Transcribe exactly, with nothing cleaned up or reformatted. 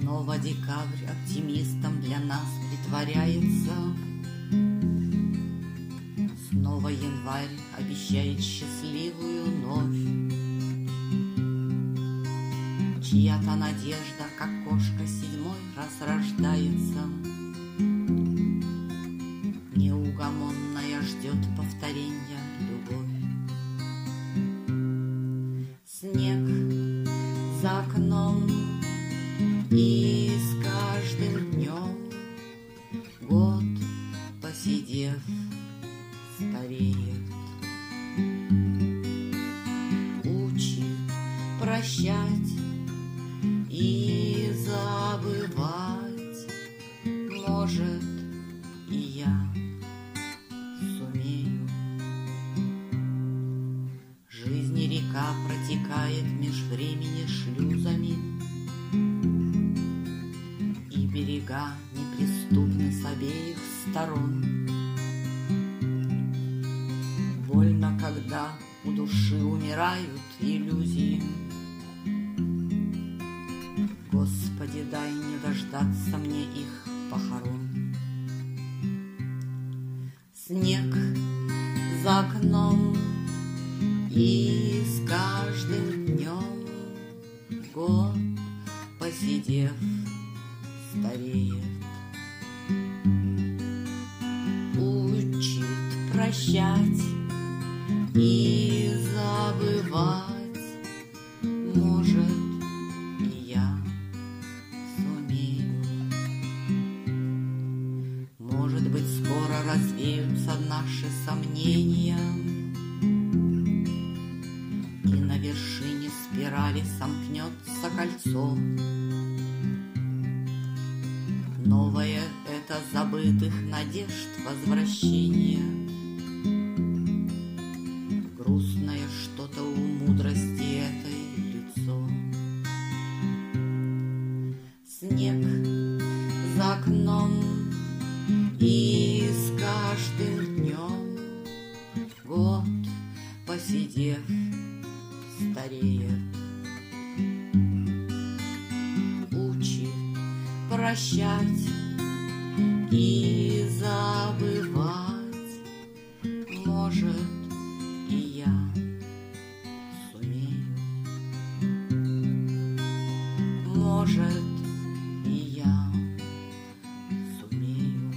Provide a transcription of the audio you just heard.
Снова декабрь оптимистом для нас притворяется. Снова январь обещает счастливую новь. Чья-то надежда, как кошка, седьмой раз рождается. Неугомонная ждет повторения любовь. Снег за окном, и с каждым днем год, посидев, стареет. Учит прощать и забывать. Может, и я сумею. Жизнь и река протекает меж времени шлюзами, и берега неприступны с обеих сторон. Больно, когда у души умирают иллюзии. Господи, дай не дождаться мне их похорон. Снег за окном, и с каждым днем год, посидев, стареет. Учит прощать и забывать. Может, и я сумею. Может быть, скоро развеются наши сомнения, и на вершине спирали сомкнется кольцо. Новое — это забытых надежд возвращение. Грустное что-то у мудрости этой лицо. Снег за окном, и с каждым днем год, посидев, стареет. Учит прощать и забывать. Может, и я сумею. Может, и я сумею.